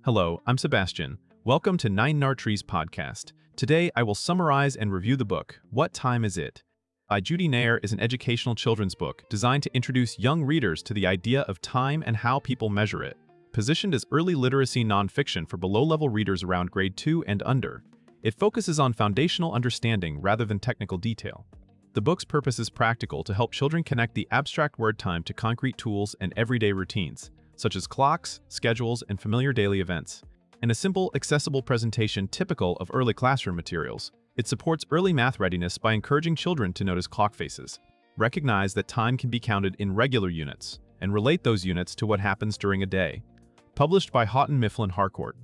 Hello, I'm Sebastian. Welcome to Nine Nartrees podcast. Today, I will summarize and review the book, What Time Is It? By Judy Nair is an educational children's book designed to introduce young readers to the idea of time and how people measure it. Positioned as early literacy nonfiction for below-level readers around grade 2 and under, it focuses on foundational understanding rather than technical detail. The book's purpose is practical to help children connect the abstract word time to concrete tools and everyday routines, such as clocks, schedules, and familiar daily events. In a simple, accessible presentation typical of early classroom materials, it supports early math readiness by encouraging children to notice clock faces, recognize that time can be counted in regular units, and relate those units to what happens during a day. Published by Houghton Mifflin Harcourt.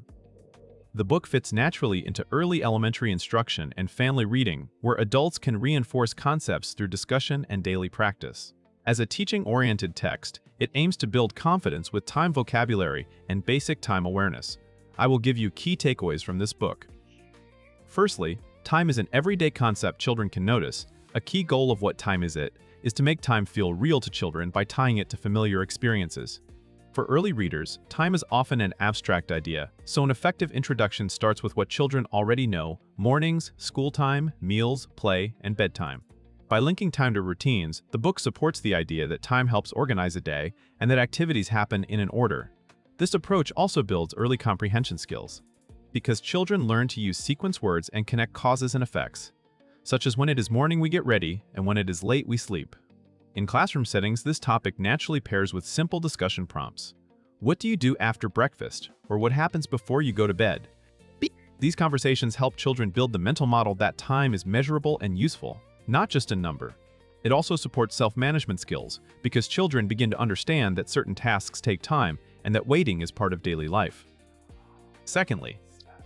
The book fits naturally into early elementary instruction and family reading, where adults can reinforce concepts through discussion and daily practice. As a teaching-oriented text, it aims to build confidence with time vocabulary and basic time awareness. I will give you key takeaways from this book. Firstly, time is an everyday concept children can notice. A key goal of What Time Is It? Is to make time feel real to children by tying it to familiar experiences. For early readers, time is often an abstract idea, so an effective introduction starts with what children already know: mornings, school time, meals, play, and bedtime. By linking time to routines, the book supports the idea that time helps organize a day and that activities happen in an order. This approach also builds early comprehension skills, because children learn to use sequence words and connect causes and effects, such as when it is morning we get ready and when it is late we sleep. In classroom settings, this topic naturally pairs with simple discussion prompts. What do you do after breakfast? Or what happens before you go to bed? These conversations help children build the mental model that time is measurable and useful, not just a number. It also supports self-management skills, because children begin to understand that certain tasks take time and that waiting is part of daily life. Secondly,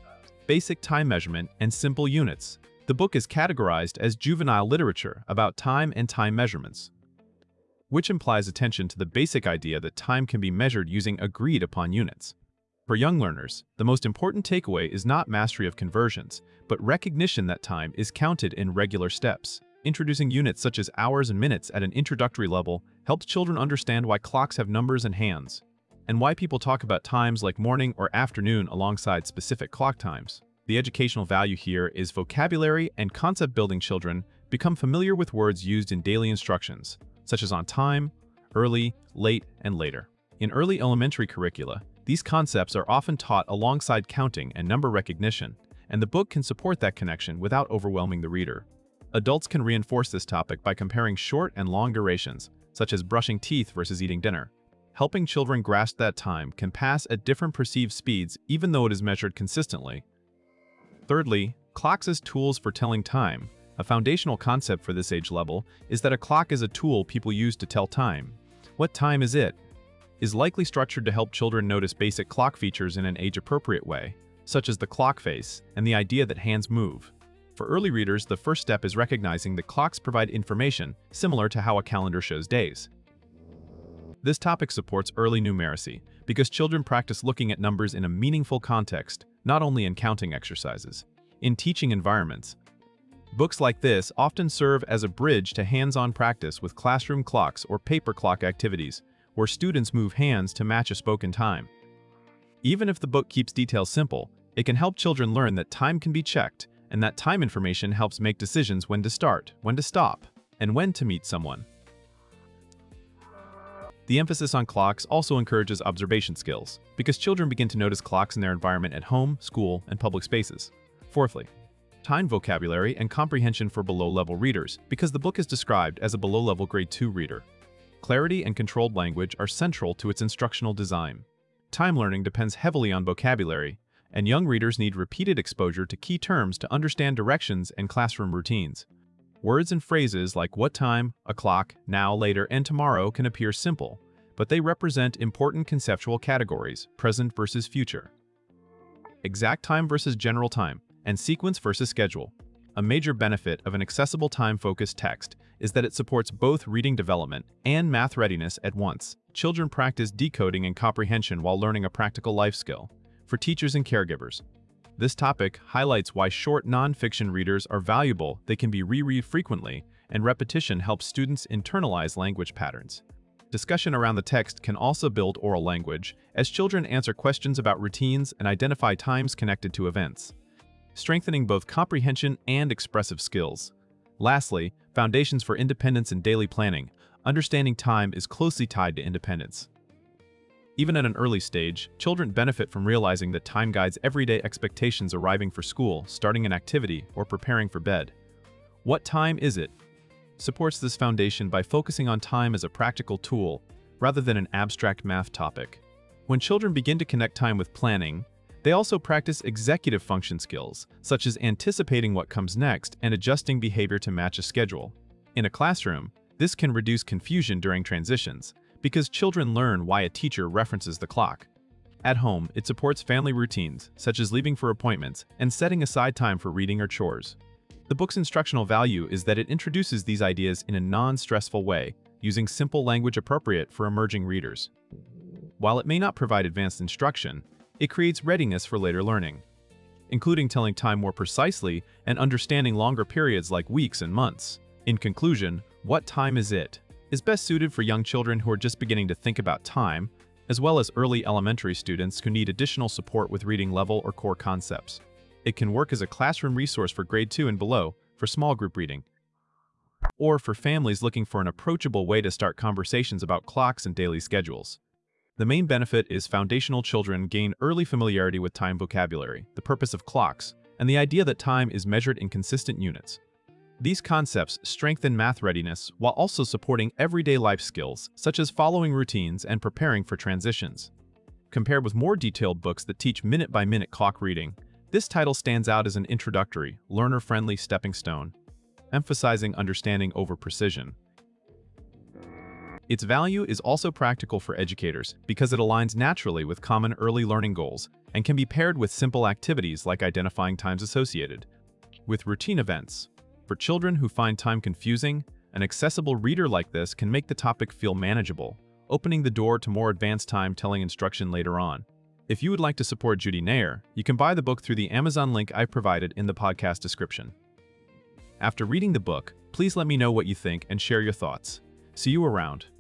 basic time measurement and simple units. The book is categorized as juvenile literature about time and time measurements, which implies attention to the basic idea that time can be measured using agreed-upon units. For young learners, the most important takeaway is not mastery of conversions, but recognition that time is counted in regular steps. Introducing units such as hours and minutes at an introductory level helps children understand why clocks have numbers and hands, and why people talk about times like morning or afternoon alongside specific clock times. The educational value here is vocabulary and concept-building. Children become familiar with words used in daily instructions, such as on time, early, late, and later. In early elementary curricula, these concepts are often taught alongside counting and number recognition, and the book can support that connection without overwhelming the reader. Adults can reinforce this topic by comparing short and long durations, such as brushing teeth versus eating dinner. Helping children grasp that time can pass at different perceived speeds even though it is measured consistently. Thirdly, clocks as tools for telling time. A foundational concept for this age level is that a clock is a tool people use to tell time. What time is it? Is likely structured to help children notice basic clock features in an age-appropriate way, such as the clock face and the idea that hands move. For early readers, the first step is recognizing that clocks provide information similar to how a calendar shows days. This topic supports early numeracy because children practice looking at numbers in a meaningful context, not only in counting exercises. In teaching environments, books like this often serve as a bridge to hands-on practice with classroom clocks or paper clock activities, where students move hands to match a spoken time. Even if the book keeps details simple, it can help children learn that time can be checked, and that time information helps make decisions when to start, when to stop, and when to meet someone. The emphasis on clocks also encourages observation skills, because children begin to notice clocks in their environment at home, school, and public spaces. Fourthly, time vocabulary and comprehension for below-level readers, because the book is described as a below-level grade 2 reader. Clarity and controlled language are central to its instructional design. Time learning depends heavily on vocabulary, and young readers need repeated exposure to key terms to understand directions and classroom routines. Words and phrases like what time, o'clock, now, later, and tomorrow can appear simple, but they represent important conceptual categories: present versus future, exact time versus general time, and sequence versus schedule. A major benefit of an accessible time-focused text is that it supports both reading development and math readiness at once. Children practice decoding and comprehension while learning a practical life skill. For teachers and caregivers, this topic highlights why short non-fiction readers are valuable. They can be reread frequently, and repetition helps students internalize language patterns. Discussion around the text can also build oral language, as children answer questions about routines and identify times connected to events, strengthening both comprehension and expressive skills. Lastly, foundations for independence in daily planning. Understanding time is closely tied to independence. Even at an early stage, children benefit from realizing that time guides everyday expectations arriving for school, starting an activity, or preparing for bed. What time is it? Supports this foundation by focusing on time as a practical tool rather than an abstract math topic. When children begin to connect time with planning, they also practice executive function skills, such as anticipating what comes next and adjusting behavior to match a schedule. In a classroom, this can reduce confusion during transitions, because children learn why a teacher references the clock. At home, it supports family routines, such as leaving for appointments and setting aside time for reading or chores. The book's instructional value is that it introduces these ideas in a non-stressful way, using simple language appropriate for emerging readers. While it may not provide advanced instruction, it creates readiness for later learning, including telling time more precisely and understanding longer periods like weeks and months. In conclusion, What Time Is It? Is best suited for young children who are just beginning to think about time, as well as early elementary students who need additional support with reading level or core concepts. It can work as a classroom resource for grade 2 and below for small group reading, or for families looking for an approachable way to start conversations about clocks and daily schedules. The main benefit is foundational children gain early familiarity with time vocabulary, the purpose of clocks, and the idea that time is measured in consistent units. These concepts strengthen math readiness while also supporting everyday life skills, such as following routines and preparing for transitions. Compared with more detailed books that teach minute-by-minute clock reading, this title stands out as an introductory, learner-friendly stepping stone, emphasizing understanding over precision. Its value is also practical for educators because it aligns naturally with common early learning goals and can be paired with simple activities like identifying times associated with routine events. For children who find time confusing, an accessible reader like this can make the topic feel manageable, opening the door to more advanced time-telling instruction later on. If you would like to support Judy Nair, you can buy the book through the Amazon link I've provided in the podcast description. After reading the book, please let me know what you think and share your thoughts. See you around.